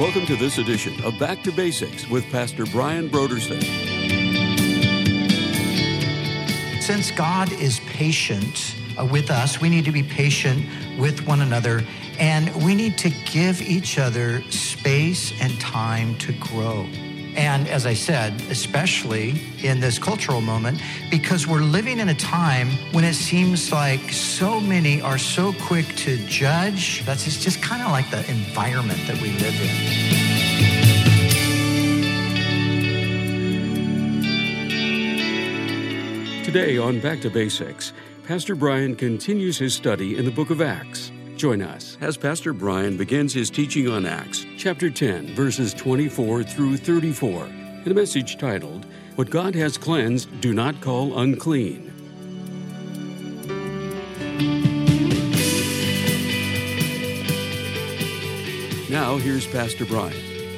Welcome to this edition of Back to Basics with Pastor Brian Brodersen. Since God is patient with us, we need to be patient with one another, and we need to give each other space and time to grow. And as I said, especially in this cultural moment, because we're living in a time when it seems like so many are so quick to judge. It's just kind of like the environment that we live in. Today on Back to Basics, Pastor Brian continues his study in the book of Acts. Join us as Pastor Brian begins his teaching on Acts, chapter 10, verses 24 through 34, in a message titled, What God Has Cleansed, Do Not Call Unclean. Now, here's Pastor Brian.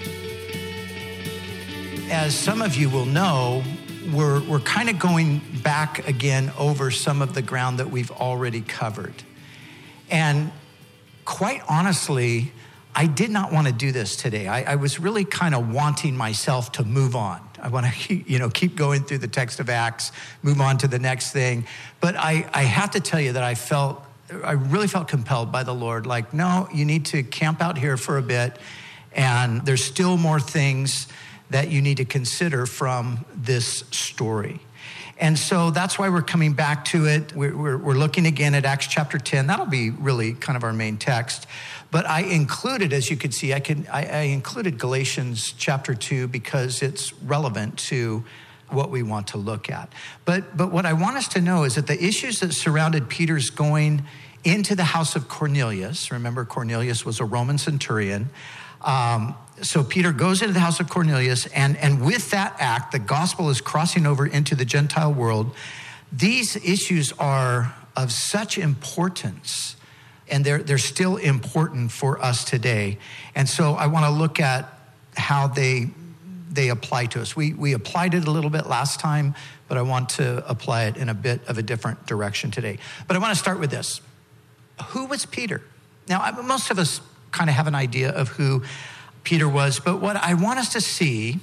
As some of you will know, we're kind of going back again over some of the ground that we've already covered. And quite honestly, I did not want to do this today. I was really kind of wanting myself to move on. I want to keep going through the text of Acts, move on to the next thing. But I have to tell you that I really felt compelled by the Lord. Like, no, you need to camp out here for a bit. And there's still more things that you need to consider from this story. And so that's why we're coming back to it. We're looking again at Acts chapter 10. That'll be really kind of our main text. But I included, as you can see, I included Galatians chapter 2 because it's relevant to what we want to look at. But what I want us to know is that the issues that surrounded Peter's going into the house of Cornelius, remember Cornelius was a Roman centurion, so Peter goes into the house of Cornelius, and with that act, the gospel is crossing over into the Gentile world. These issues are of such importance, and they're still important for us today. And so I want to look at how they apply to us. We applied it a little bit last time, but I want to apply it in a bit of a different direction today. But I want to start with this. Who was Peter? Now, most of us kind of have an idea of who Peter was, but what I want us to see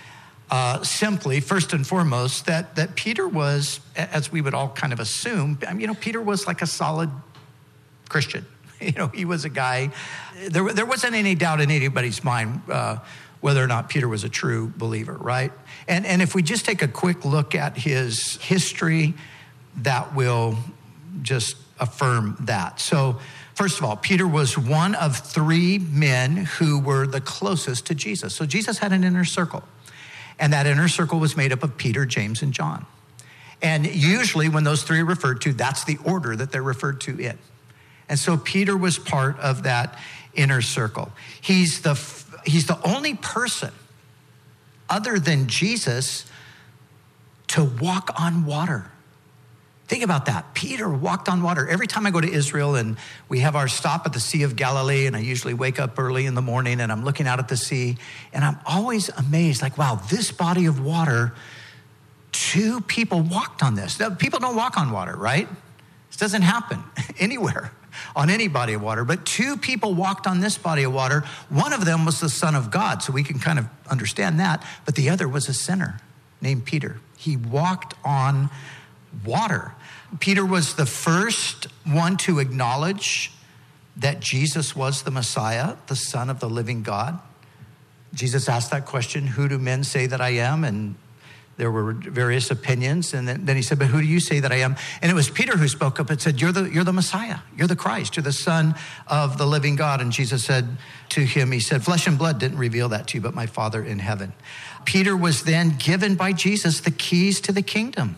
simply, first and foremost, that Peter was, as we would all kind of assume, Peter was like a solid Christian. He was a guy, there wasn't any doubt in anybody's mind whether or not Peter was a true believer, right? And if we just take a quick look at his history, that will just affirm that. So, first of all, Peter was one of three men who were the closest to Jesus. So Jesus had an inner circle, and that inner circle was made up of Peter, James, and John. And usually when those three are referred to, that's the order that they're referred to in. And so Peter was part of that inner circle. He's the only person other than Jesus to walk on water. Think about that. Peter walked on water. Every time I go to Israel and we have our stop at the Sea of Galilee, and I usually wake up early in the morning and I'm looking out at the sea, and I'm always amazed, like, wow, this body of water, two people walked on this. Now, people don't walk on water, right? This doesn't happen anywhere on any body of water, but two people walked on this body of water. One of them was the Son of God, so we can kind of understand that, but the other was a sinner named Peter. He walked on water. Peter was the first one to acknowledge that Jesus was the Messiah, the Son of the living God. Jesus asked that question, who do men say that I am? And there were various opinions. And then he said, but who do you say that I am? And it was Peter who spoke up and said, you're the Messiah. You're the Christ. You're the Son of the living God. And Jesus said to him, he said, flesh and blood didn't reveal that to you, but my Father in heaven. Peter was then given by Jesus the keys to the kingdom.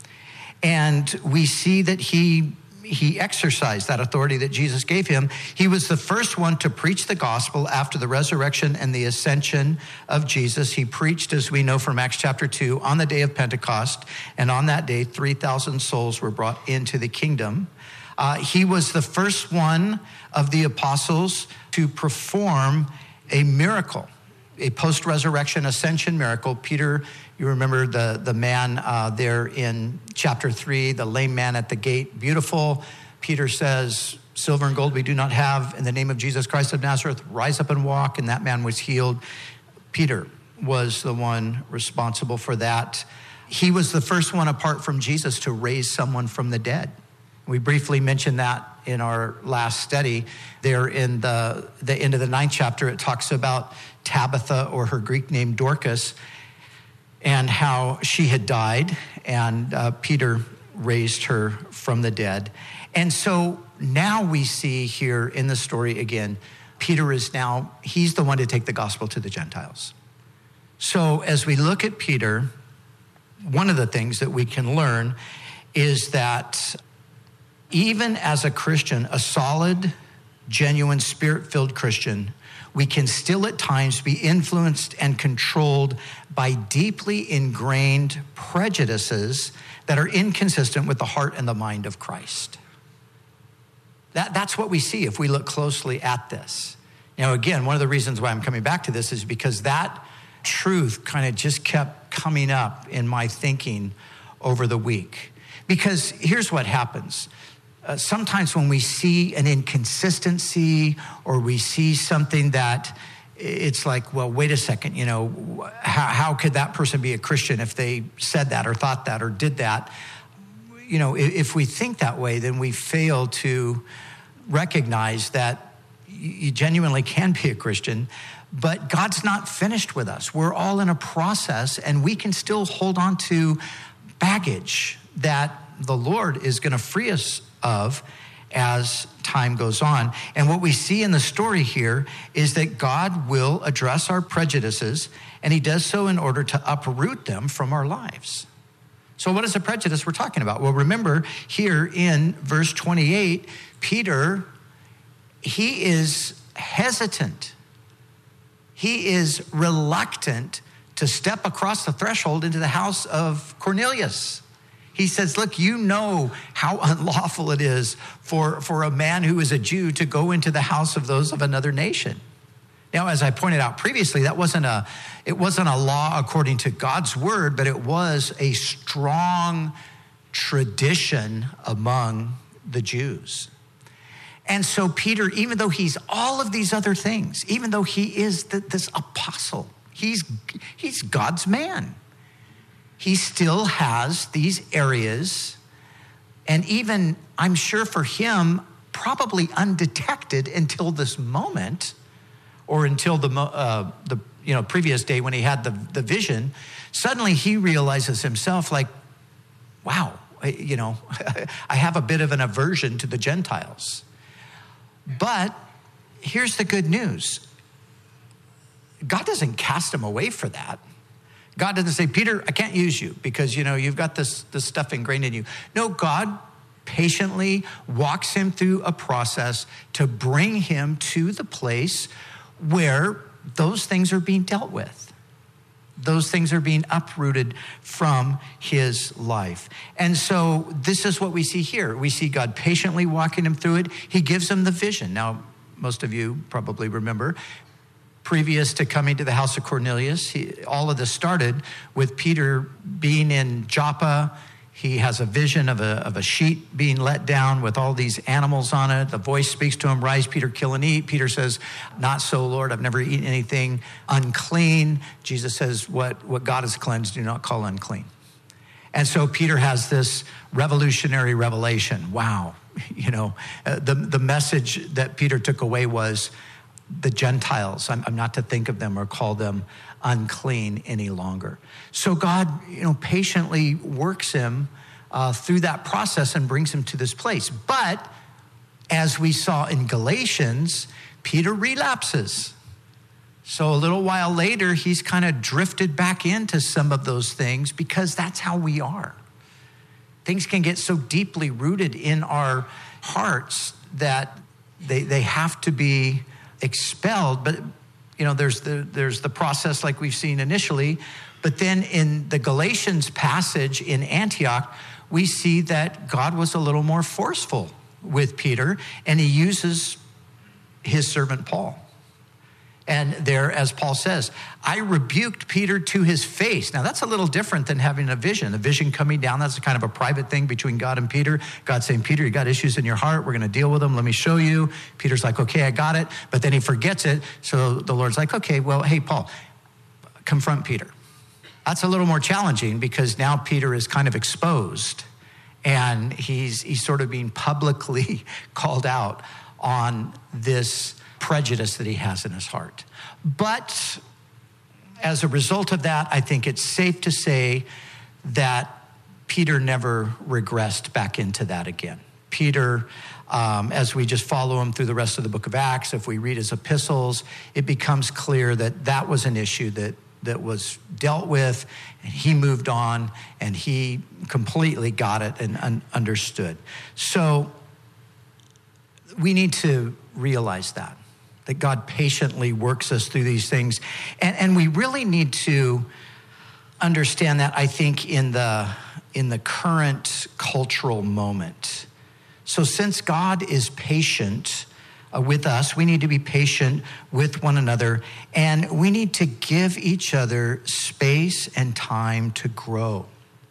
And we see that he exercised that authority that Jesus gave him. He was the first one to preach the gospel after the resurrection and the ascension of Jesus. He preached, as we know from Acts chapter 2, on the day of Pentecost. And on that day, 3,000 souls were brought into the kingdom. He was the first one of the apostles to perform a miracle, a post-resurrection ascension miracle. Peter, you remember the man there in chapter 3, the lame man at the gate, beautiful. Peter says, silver and gold we do not have. In the name of Jesus Christ of Nazareth, rise up and walk. And that man was healed. Peter was the one responsible for that. He was the first one apart from Jesus to raise someone from the dead. We briefly mentioned that in our last study. There in the end of the 9th chapter, it talks about Tabitha, or her Greek name Dorcas, and how she had died, and Peter raised her from the dead. And so now we see here in the story again, Peter he's the one to take the gospel to the Gentiles. So as we look at Peter, one of the things that we can learn is that even as a Christian, a solid, genuine, spirit-filled Christian, we can still at times be influenced and controlled by deeply ingrained prejudices that are inconsistent with the heart and the mind of Christ. That's what we see if we look closely at this. Again, one of the reasons why I'm coming back to this is because that truth kind of just kept coming up in my thinking over the week. Because here's what happens. Sometimes when we see an inconsistency or we see something that it's like, well, wait a second, how could that person be a Christian if they said that or thought that or did that? If we think that way, then we fail to recognize that you genuinely can be a Christian, but God's not finished with us. We're all in a process, and we can still hold on to baggage that the Lord is going to free us of as time goes on. And what we see in the story here is that God will address our prejudices, and he does so in order to uproot them from our lives. So what is the prejudice we're talking about? Well, remember here in verse 28, Peter, he is hesitant. He is reluctant to step across the threshold into the house of Cornelius. He says, look, you know how unlawful it is for a man who is a Jew to go into the house of those of another nation. Now, as I pointed out previously, it wasn't a law according to God's word, but it was a strong tradition among the Jews. And so Peter, even though he's all of these other things, even though he is this apostle, he's God's man, he still has these areas, and even, I'm sure for him, probably undetected until this moment, or until the previous day when he had the vision. Suddenly he realizes himself like, wow, I have a bit of an aversion to the Gentiles. But here's the good news. God doesn't cast him away for that. God doesn't say, Peter, I can't use you because, you've got this stuff ingrained in you. No, God patiently walks him through a process to bring him to the place where those things are being dealt with. Those things are being uprooted from his life. And so this is what we see here. We see God patiently walking him through it. He gives him the vision. Now, most of you probably remember, previous to coming to the house of Cornelius, all of this started with Peter being in Joppa. He has a vision of a sheet being let down with all these animals on it. The voice speaks to him, rise, Peter, kill and eat. Peter says, not so, Lord, I've never eaten anything unclean. Jesus says, what God has cleansed, do not call unclean. And so Peter has this revolutionary revelation. Wow. The message that Peter took away was the Gentiles, I'm not to think of them or call them unclean any longer. So God, patiently works him through that process and brings him to this place. But as we saw in Galatians, Peter relapses. So a little while later, he's kind of drifted back into some of those things because that's how we are. Things can get so deeply rooted in our hearts that they have to be expelled. But there's the process like we've seen initially, but then in the Galatians passage in Antioch, we see that God was a little more forceful with Peter, and he uses his servant Paul. And there, as Paul says, I rebuked Peter to his face. Now, that's a little different than having a vision. A vision coming down, that's kind of a private thing between God and Peter. God saying, Peter, you got issues in your heart. We're going to deal with them. Let me show you. Peter's like, okay, I got it. But then he forgets it. So the Lord's like, okay, well, hey, Paul, confront Peter. That's a little more challenging because now Peter is kind of exposed. And he's sort of being publicly called out on this prejudice that he has in his heart. But as a result of that, I think it's safe to say that Peter never regressed back into that again. Peter, as we just follow him through the rest of the book of Acts, if we read his epistles, it becomes clear that that was an issue that was dealt with, and he moved on, and he completely got it and understood. So we need to realize that God patiently works us through these things. And we really need to understand that, I think, in the current cultural moment. So since God is patient with us, we need to be patient with one another, and we need to give each other space and time to grow.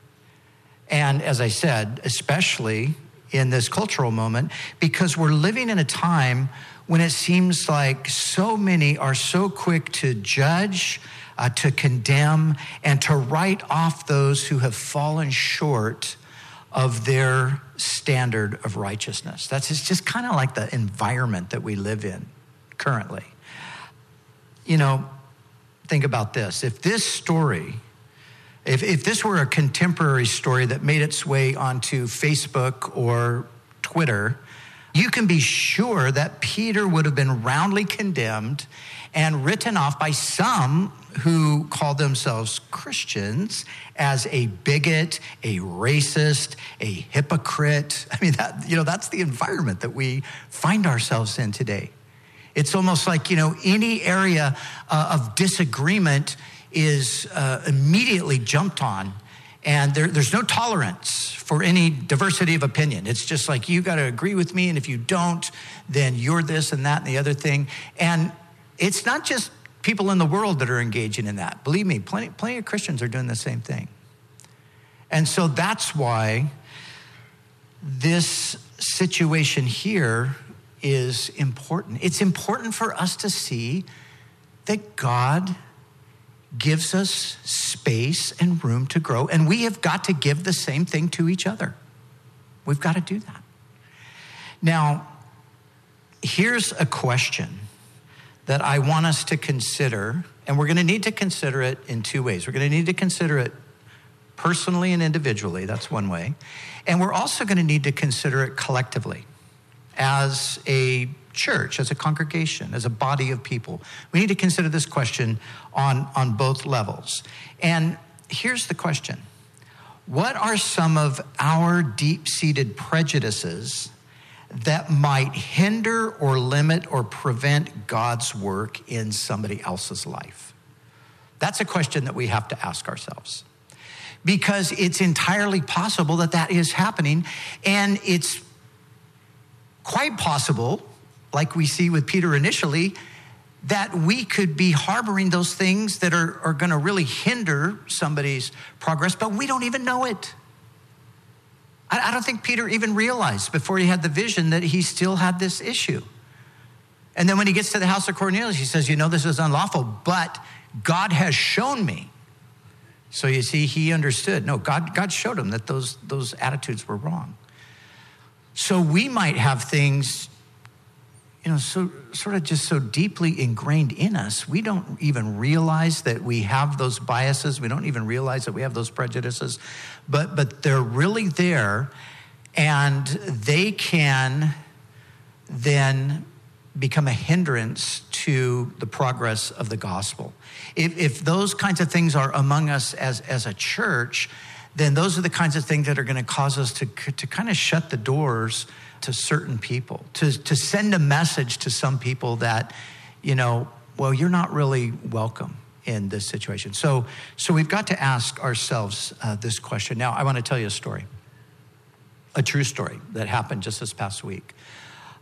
And as I said, especially in this cultural moment, because we're living in a time when it seems like so many are so quick to judge, to condemn, and to write off those who have fallen short of their standard of righteousness. It's just kind of like the environment that we live in currently. You know, think about this. If this story, if this were a contemporary story that made its way onto Facebook or Twitter, you can be sure that Peter would have been roundly condemned and written off by some who call themselves Christians as a bigot, a racist, a hypocrite. I mean, that's the environment that we find ourselves in today. It's almost like, any area of disagreement is immediately jumped on, and there's no tolerance for any diversity of opinion. It's just like, you got to agree with me, and if you don't, then you're this and that and the other thing. And it's not just people in the world that are engaging in that. Believe me, plenty of Christians are doing the same thing. And so that's why this situation here is important. It's important for us to see that God gives us space and room to grow, and we have got to give the same thing to each other. We've got to do that. Now, here's a question that I want us to consider, and we're going to need to consider it in two ways. We're going to need to consider it personally and individually. That's one way. And we're also going to need to consider it collectively as a church, as a congregation, as a body of people. We need to consider this question on both levels. And here's the question. What are some of our deep-seated prejudices that might hinder or limit or prevent God's work in somebody else's life? That's a question that we have to ask ourselves, because it's entirely possible that is happening, and it's quite possible, like we see with Peter initially, that we could be harboring those things that are going to really hinder somebody's progress, but we don't even know it. I don't think Peter even realized before he had the vision that he still had this issue. And then when he gets to the house of Cornelius, he says, this is unlawful, but God has shown me. So you see, he understood. No, God showed him that those attitudes were wrong. So we might have things, so sort of just so deeply ingrained in us, we don't even realize that we have those biases. We don't even realize that we have those prejudices, but they're really there, and they can then become a hindrance to the progress of the gospel. If those kinds of things are among us as a church, then those are the kinds of things that are going to cause us to kind of shut the doors to certain people, to send a message to some people that, you're not really welcome in this situation. So we've got to ask ourselves this question. Now, I want to tell you a story, a true story that happened just this past week.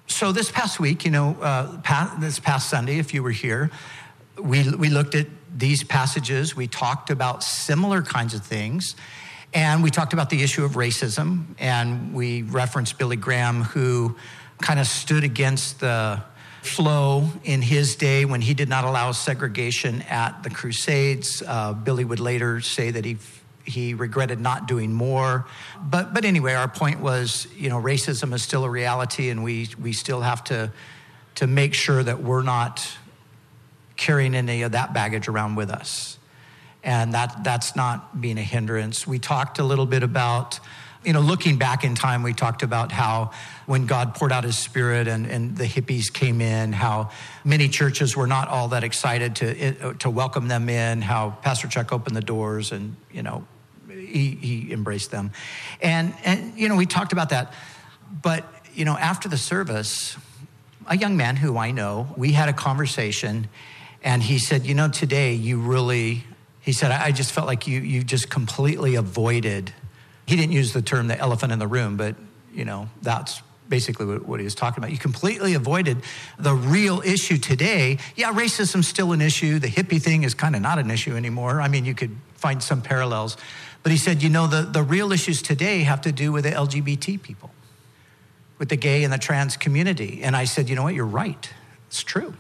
So this past week, this past Sunday, if you were here, we looked at these passages. We talked about similar kinds of things. And we talked about the issue of racism. And we referenced Billy Graham, who kind of stood against the flow in his day when he did not allow segregation at the Crusades. Billy would later say that he regretted not doing more. But anyway, our point was, racism is still a reality, and we still have to make sure that we're not carrying any of that baggage around with us. And that's not being a hindrance. We talked a little bit about, looking back in time, we talked about how when God poured out his Spirit and the hippies came in, how many churches were not all that excited to welcome them in, how Pastor Chuck opened the doors and, he embraced them. And we talked about that. But, after the service, a young man who I know, we had a conversation, and he said, today he said, I just felt like you just completely avoided. He didn't use the term the elephant in the room, but, that's basically what he was talking about. You completely avoided the real issue today. Yeah, racism's still an issue. The hippie thing is kind of not an issue anymore. I mean, you could find some parallels. But he said, the real issues today have to do with the LGBT people, with the gay and the trans community. And I said, you know what, you're right. It's true.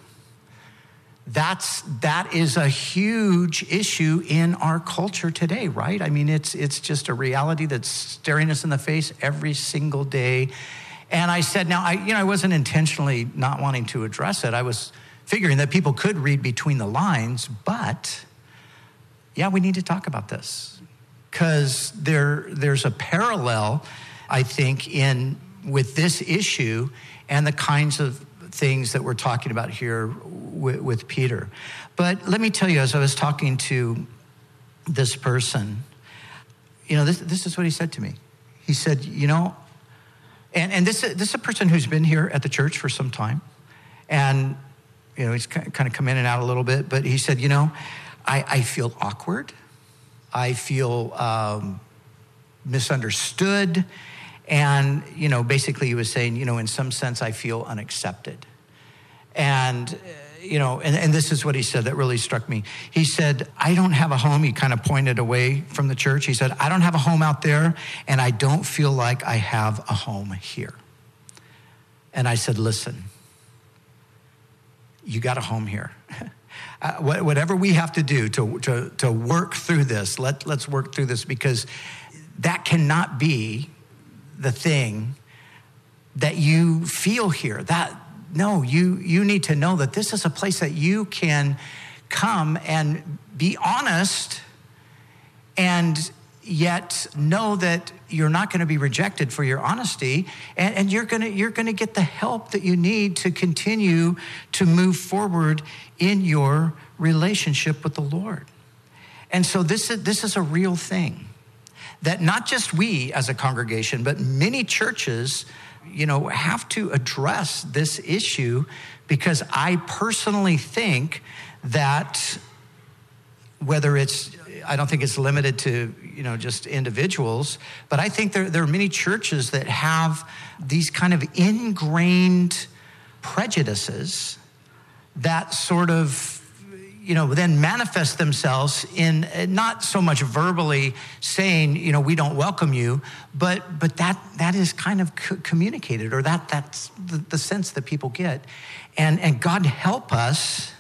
That is a huge issue in our culture today, right? I mean, it's just a reality that's staring us in the face every single day. And I said, now, I wasn't intentionally not wanting to address it. I was figuring that people could read between the lines, but yeah, we need to talk about this because there's a parallel, I think, with this issue and the kinds of things that we're talking about here with Peter. But let me tell you, as I was talking to this person, this is what he said to me. He said, and this is a person who's been here at the church for some time. And, he's kind of come in and out a little bit. But he said, I feel awkward. I feel misunderstood. And, basically he was saying, in some sense, I feel unaccepted. And, and this is what he said that really struck me. He said, I don't have a home. He kind of pointed away from the church. He said, I don't have a home out there, and I don't feel like I have a home here. And I said, listen, you got a home here. Whatever we have to do to work through this, let's work through this, because that cannot be the thing that you feel here. No, you need to know that this is a place that you can come and be honest and yet know that you're not going to be rejected for your honesty, and you're going to get the help that you need to continue to move forward in your relationship with the Lord. And so this is a real thing that not just we as a congregation, but many churches have to address this issue, because I personally think that I don't think it's limited to, just individuals, but I think there are many churches that have these kind of ingrained prejudices that sort of, then manifest themselves in not so much verbally saying, we don't welcome you, but that is kind of communicated, or that's the sense that people get. And God help us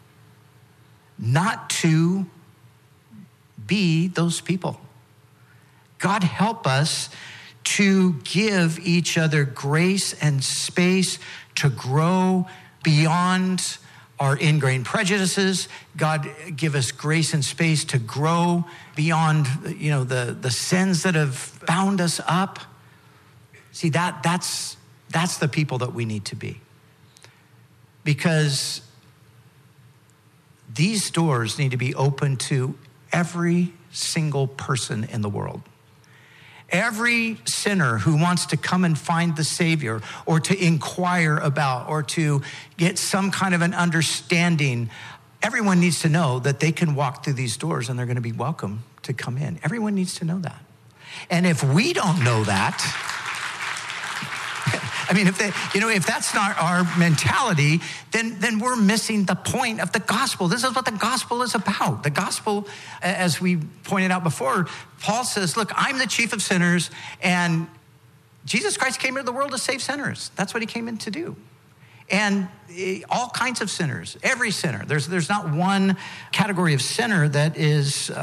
not to be those people. God help us to give each other grace and space to grow beyond our ingrained prejudices. God, give us grace and space to grow beyond, the sins that have bound us up. See, that's the people that we need to be. Because these doors need to be open to every single person in the world. Every sinner who wants to come and find the Savior, or to inquire about, or to get some kind of an understanding, everyone needs to know that they can walk through these doors and they're going to be welcome to come in. Everyone needs to know that. And if we don't know that, I mean, if that's not our mentality, then we're missing the point of the gospel. This is what the gospel is about. The gospel, as we pointed out before, Paul says, look, I'm the chief of sinners, and Jesus Christ came into the world to save sinners. That's what he came in to do. And all kinds of sinners, every sinner. There's not one category of sinner that is,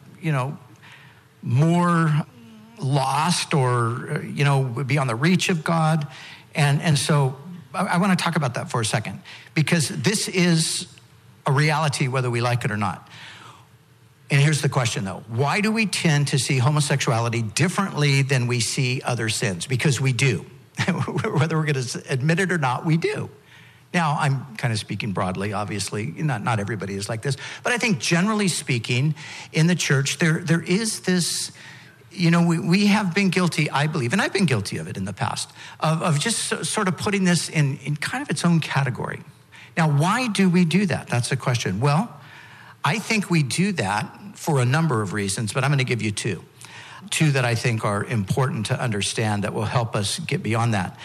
more lost or, would be on the reach of God. And so I want to talk about that for a second, because this is a reality whether we like it or not. And here's the question, though. Why do we tend to see homosexuality differently than we see other sins? Because we do. Whether we're going to admit it or not, we do. Now, I'm kind of speaking broadly, obviously. Not everybody is like this. But I think generally speaking, in the church, there is this, we have been guilty, I believe, and I've been guilty of it in the past, of just sort of putting this in kind of its own category. Now, why do we do that? That's the question. Well, I think we do that for a number of reasons, but I'm going to give you two that I think are important to understand that will help us get beyond that.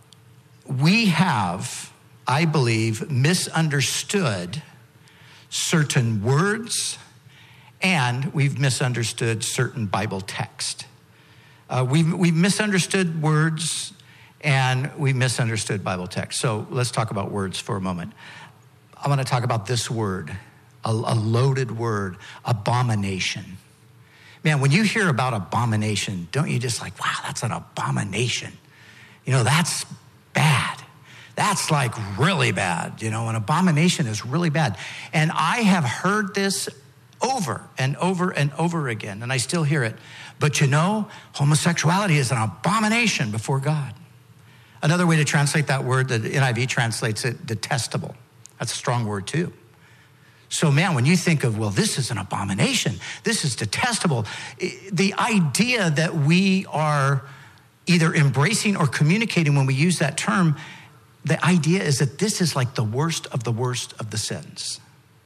We have, I believe, misunderstood certain words, and we've misunderstood certain Bible text. We've misunderstood words, and we misunderstood Bible text. So let's talk about words for a moment. I want to talk about this word, a loaded word, abomination. Man, when you hear about abomination, don't you just like, wow, that's an abomination. That's bad. That's like really bad. An abomination is really bad. And I have heard this over and over and over again, and I still hear it. But homosexuality is an abomination before God. Another way to translate that word, the NIV translates it detestable. That's a strong word too. So man, when you think of, well, this is an abomination, this is detestable, the idea that we are either embracing or communicating when we use that term, the idea is that this is like the worst of the sins.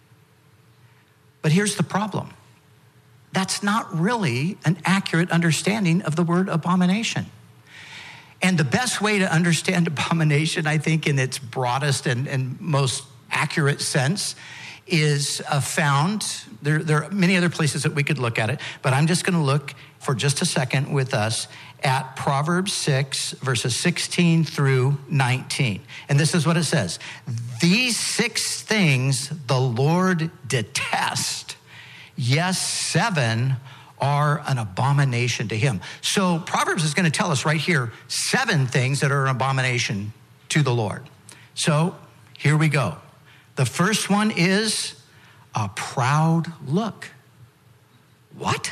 But here's the problem. That's not really an accurate understanding of the word abomination. And the best way to understand abomination, I think, in its broadest and most accurate sense is found, there are many other places that we could look at it, but I'm just going to look for just a second with us at Proverbs 6, verses 16 through 19. And this is what it says. These 6 things the Lord detests. Yes, 7 are an abomination to him. So Proverbs is going to tell us right here 7 things that are an abomination to the Lord. So here we go. The first one is a proud look. What?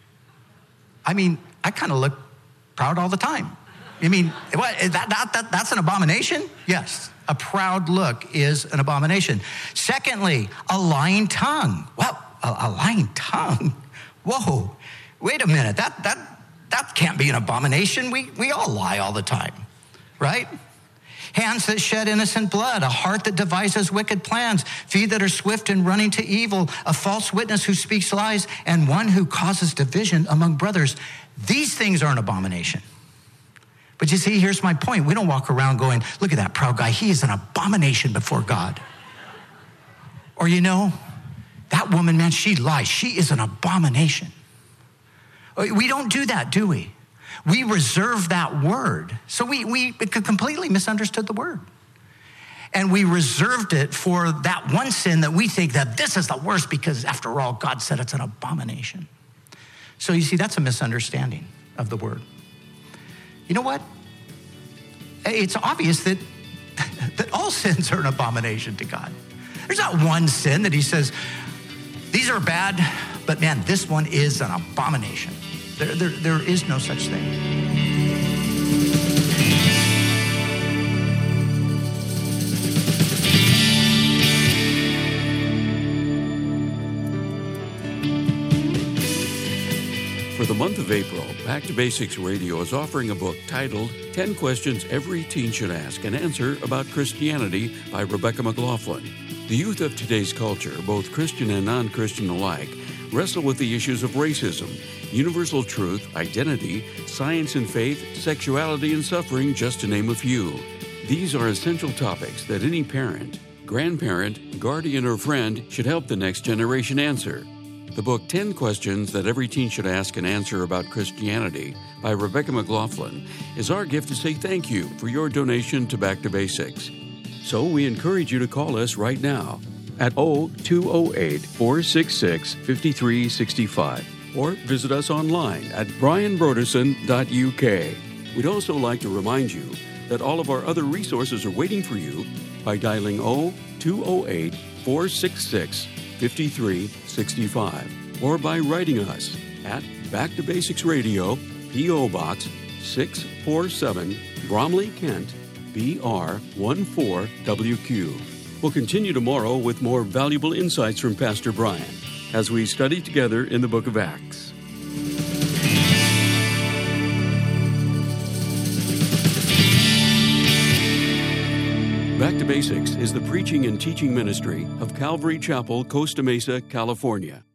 I mean, I kind of look proud all the time. You mean, what? That's an abomination? Yes, a proud look is an abomination. Secondly, a lying tongue. Well, a lying tongue? Whoa, wait a minute. That can't be an abomination. We all lie all the time, right? Hands that shed innocent blood, a heart that devises wicked plans, feet that are swift in running to evil, a false witness who speaks lies, and one who causes division among brothers. These things are an abomination. But you see, here's my point. We don't walk around going, look at that proud guy. He is an abomination before God. Or that woman, man, she lies. She is an abomination. We don't do that, do we? We reserve that word. So we completely misunderstood the word. And we reserved it for that one sin that we think that this is the worst because after all, God said it's an abomination. So you see, that's a misunderstanding of the word. You know what? It's obvious that all sins are an abomination to God. There's not one sin that he says, these are bad, but man, this one is an abomination. There is no such thing. For the month of April, Back to Basics Radio is offering a book titled 10 Questions Every Teen Should Ask and Answer About Christianity by Rebecca McLaughlin. The youth of today's culture, both Christian and non-Christian alike, wrestle with the issues of racism, universal truth, identity, science and faith, sexuality and suffering, just to name a few. These are essential topics that any parent, grandparent, guardian, or friend should help the next generation answer. The book 10 Questions That Every Teen Should Ask and Answer About Christianity by Rebecca McLaughlin is our gift to say thank you for your donation to Back to Basics. So we encourage you to call us right now at 0208-466-5365 or visit us online at brianbroderson.uk. We'd also like to remind you that all of our other resources are waiting for you by dialing 0208-466-5365 or by writing us at Back to Basics Radio, P.O. Box 647, Bromley, Kent, BR 14WQ. We'll continue tomorrow with more valuable insights from Pastor Brian as we study together in the book of Acts. Back to Basics is the preaching and teaching ministry of Calvary Chapel, Costa Mesa, California.